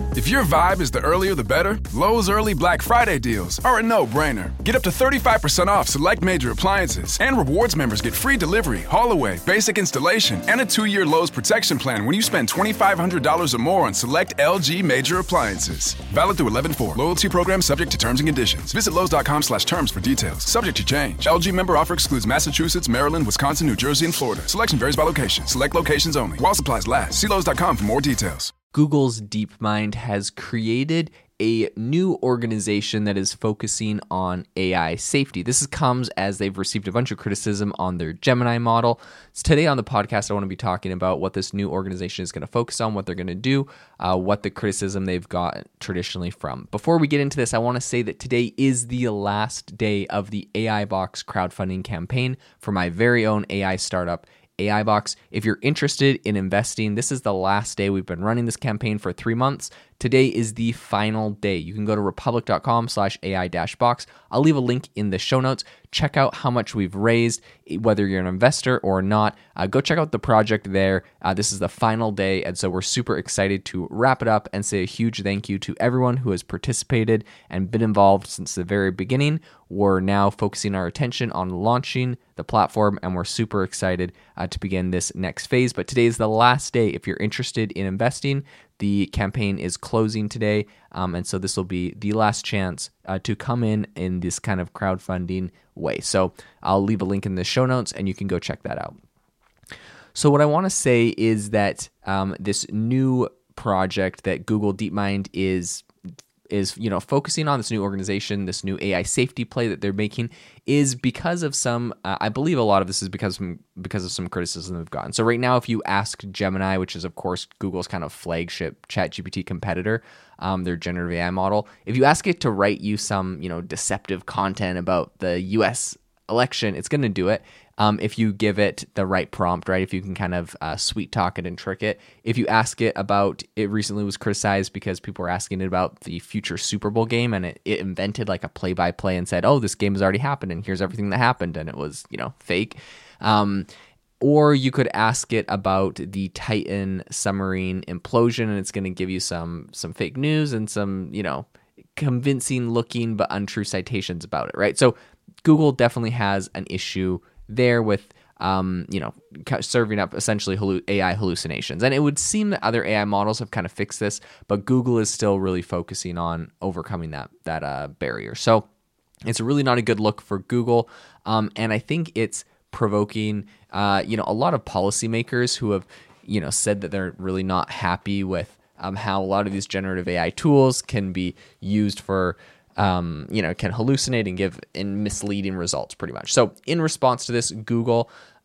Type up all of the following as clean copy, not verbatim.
If your vibe is the earlier the better, Lowe's early Black Friday deals are a no-brainer. Get up to 35% off select major appliances, and rewards members get free delivery, haul-away, basic installation, and a 2-year Lowe's protection plan when you spend $2,500 or more on select LG major appliances. Valid through 11/4. Loyalty program subject to terms and conditions. Visit Lowes.com/terms for details. Subject to change. LG member offer excludes Massachusetts, Maryland, Wisconsin, New Jersey, and Florida. Selection varies by location. Select locations only. While supplies last. See Lowes.com for more details. Google's DeepMind has created a new organization that is focusing on AI safety. This comes as they've received a bunch of criticism on their Gemini model. So today on the podcast, I want to be talking about what this new organization is going to focus on, what they're going to do, what the criticism they've got traditionally from. Before we get into this, I want to say that today is the last day of the AI Box crowdfunding campaign for my very own AI startup, AI Box. If you're interested in investing, this is the last day. We've been running this campaign for 3 months. Today is the final day. You can go to republic.com/AI-box. I'll leave a link in the show notes. Check out how much we've raised, whether you're an investor or not. Go check out the project there. This is the final day, and so we're super excited to wrap it up and say a huge thank you to everyone who has participated and been involved since the very beginning. We're now focusing our attention on launching the platform, and we're super excited to begin this next phase. But today is the last day. If you're interested in investing, the campaign is closing today, and so this will be the last chance to come in this kind of crowdfunding way. So I'll leave a link in the show notes, and you can go check that out. So what I want to say is that this new project that Google DeepMind is focusing on, this new organization, this new AI safety play that they're making, is because of some, I believe a lot of this is because of some criticism they've gotten. So right now, if you ask Gemini, which is of course Google's kind of flagship ChatGPT competitor, their generative AI model, if you ask it to write you some, deceptive content about the US election, it's going to do it. If you give it the right prompt, right? If you can kind of sweet talk it and trick it. If you ask it about, it recently was criticized because people were asking it about the future Super Bowl game, and it invented like a play-by-play and said, oh, this game has already happened and here's everything that happened, and it was, fake. Or you could ask it about the Titan submarine implosion, and it's going to give you some fake news and some, convincing looking but untrue citations about it, right? So Google definitely has an issue there with, serving up essentially AI hallucinations. And it would seem that other AI models have kind of fixed this, but Google is still really focusing on overcoming that barrier. So it's really not a good look for Google. And I think it's provoking, a lot of policymakers who have, said that they're really not happy with how a lot of these generative AI tools can be used for can hallucinate and give misleading results pretty much. So in response to this, Google,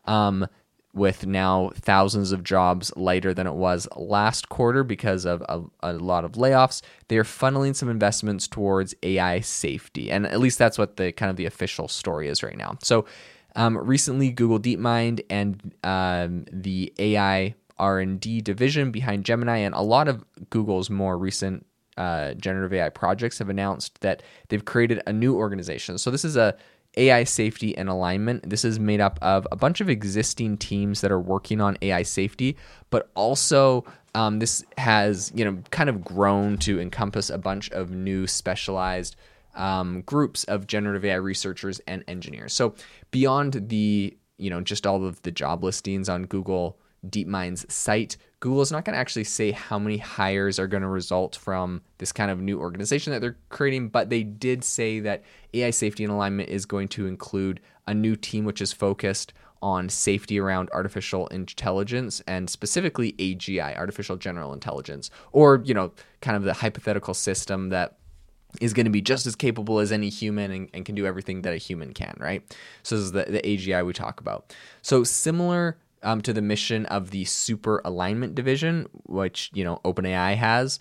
with now thousands of jobs lighter than it was last quarter because of a lot of layoffs, they're funneling some investments towards AI safety. And at least that's what the kind of the official story is right now. So recently, Google DeepMind and the AI R&D division behind Gemini and a lot of Google's more recent generative AI projects have announced that they've created a new organization. So this is a AI safety and alignment. This is made up of a bunch of existing teams that are working on AI safety, but also this has kind of grown to encompass a bunch of new specialized groups of generative AI researchers and engineers. So beyond the just all of the job listings on Google DeepMind's site, Google is not going to actually say how many hires are going to result from this kind of new organization that they're creating, but they did say that AI safety and alignment is going to include a new team which is focused on safety around artificial intelligence and specifically AGI, artificial general intelligence, or kind of the hypothetical system that is going to be just as capable as any human and can do everything that a human can, right? So this is the AGI we talk about. So similar to the mission of the Super Alignment Division, which OpenAI has,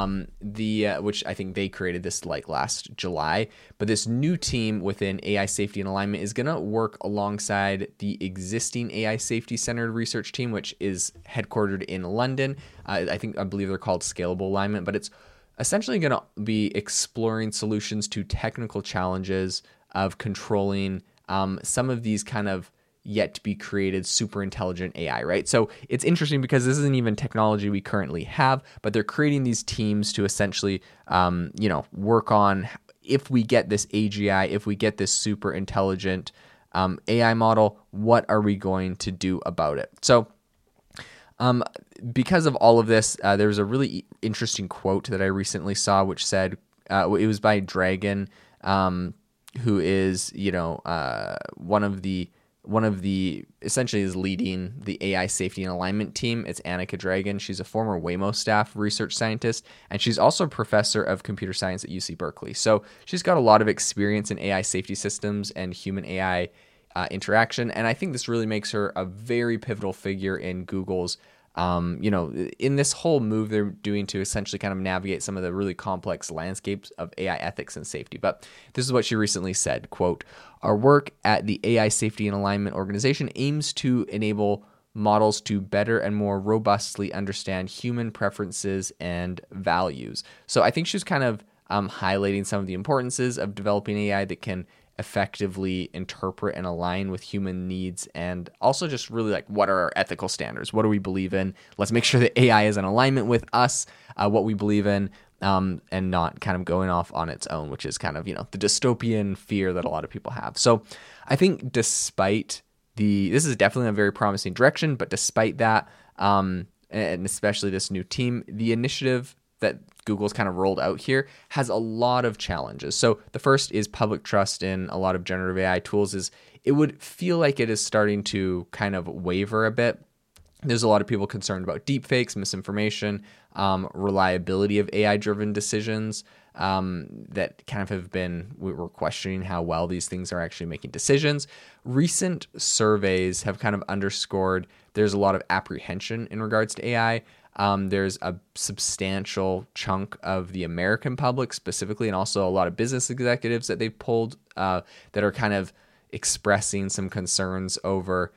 which I think they created this like last July. But this new team within AI Safety and Alignment is going to work alongside the existing AI Safety Centered Research Team, which is headquartered in London. I believe they're called Scalable Alignment, but it's essentially going to be exploring solutions to technical challenges of controlling some of these kind of yet to be created super intelligent AI, right? So it's interesting because this isn't even technology we currently have, but they're creating these teams to essentially, work on, if we get this AGI, if we get this super intelligent AI model, what are we going to do about it? So because of all of this, there was a really interesting quote that I recently saw, which said, it was by Dragon, who is, one of the essentially is leading the AI safety and alignment team. It's Annika Dragon. She's a former Waymo staff research scientist, and she's also a professor of computer science at UC Berkeley. So she's got a lot of experience in AI safety systems and human AI interaction. And I think this really makes her a very pivotal figure in Google's, in this whole move they're doing to essentially kind of navigate some of the really complex landscapes of AI ethics and safety. But this is what she recently said, quote, "Our work at the AI Safety and Alignment Organization aims to enable models to better and more robustly understand human preferences and values." So I think she was kind of highlighting some of the importances of developing AI that can effectively interpret and align with human needs, and also just really like, what are our ethical standards? What do we believe in? Let's make sure that AI is in alignment with us, what we believe in, and not kind of going off on its own, which is kind of, the dystopian fear that a lot of people have. So I think despite this is definitely a very promising direction, but despite that, and especially this new team, the initiative that Google's kind of rolled out here has a lot of challenges. So the first is public trust in a lot of generative AI tools. It would feel like it is starting to kind of waver a bit. There's a lot of people concerned about deepfakes, misinformation, reliability of AI-driven decisions that kind of have been, we're questioning how well these things are actually making decisions. Recent surveys have kind of underscored there's a lot of apprehension in regards to AI. There's a substantial chunk of the American public specifically, and also a lot of business executives that they've polled that are kind of expressing some concerns over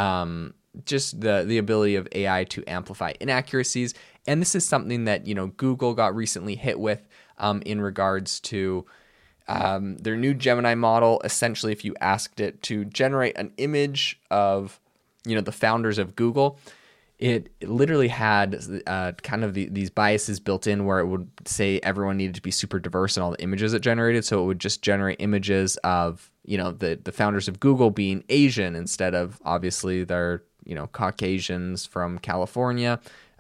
just the ability of AI to amplify inaccuracies. And this is something that, Google got recently hit with in regards to their new Gemini model. Essentially, if you asked it to generate an image of, the founders of Google, it literally had kind of these biases built in where it would say everyone needed to be super diverse in all the images it generated. So it would just generate images of, the founders of Google being Asian instead of, obviously, they're, Caucasians from California,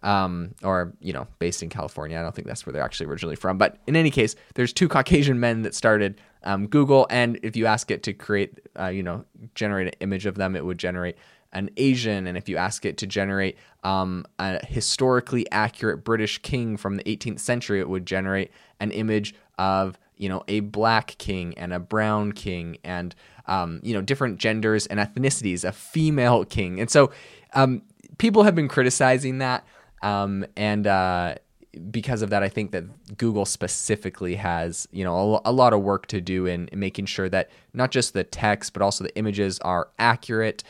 or, based in California. I don't think that's where they're actually originally from. But in any case, there's two Caucasian men that started Google. And if you ask it to create, generate an image of them, it would generate an Asian. And if you ask it to generate a historically accurate British king from the 18th century, it would generate an image of, a black king and a brown king and, different genders and ethnicities, a female king. And so people have been criticizing that. And because of that, I think that Google specifically has, a lot of work to do in making sure that not just the text, but also the images are accurate.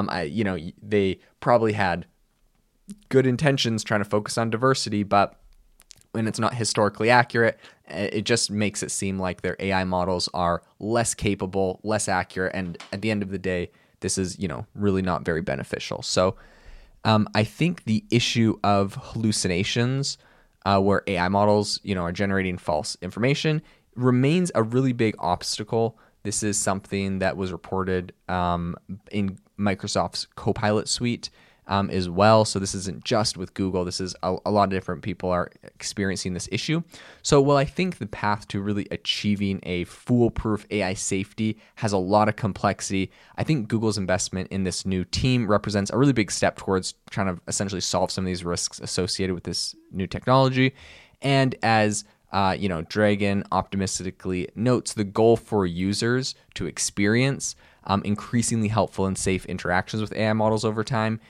They probably had good intentions trying to focus on diversity, but when it's not historically accurate, it just makes it seem like their AI models are less capable, less accurate, and at the end of the day, this is, really not very beneficial. So I think the issue of hallucinations, where AI models, are generating false information, remains a really big obstacle. This is something that was reported in Microsoft's Copilot suite as well. So this isn't just with Google. This is a lot of different people are experiencing this issue. So while I think the path to really achieving a foolproof AI safety has a lot of complexity, I think Google's investment in this new team represents a really big step towards trying to essentially solve some of these risks associated with this new technology. And as Dragon optimistically notes, the goal for users to experience increasingly helpful and safe interactions with AI models over time.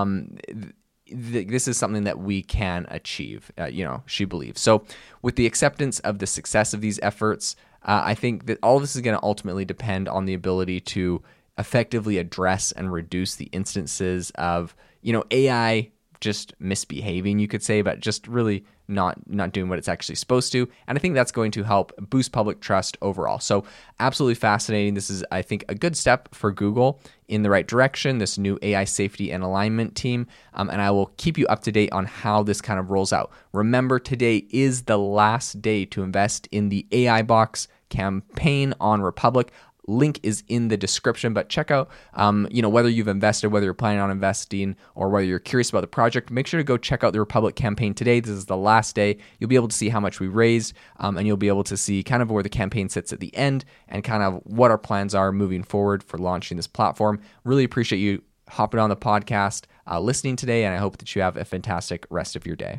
This is something that we can achieve, she believes. So with the acceptance of the success of these efforts, I think that all of this is going to ultimately depend on the ability to effectively address and reduce the instances of, AI just misbehaving, you could say, but just really not doing what it's actually supposed to. And I think that's going to help boost public trust overall. So absolutely fascinating. This is, I think, a good step for Google in the right direction, this new AI safety and alignment team. And I will keep you up to date on how this kind of rolls out. Remember, today is the last day to invest in the AI Box campaign on Republic. Link is in the description, but check out, whether you've invested, whether you're planning on investing, or whether you're curious about the project, make sure to go check out the Republic campaign today. This is the last day. You'll be able to see how much we raised, and you'll be able to see kind of where the campaign sits at the end and kind of what our plans are moving forward for launching this platform. Really appreciate you hopping on the podcast, listening today, and I hope that you have a fantastic rest of your day.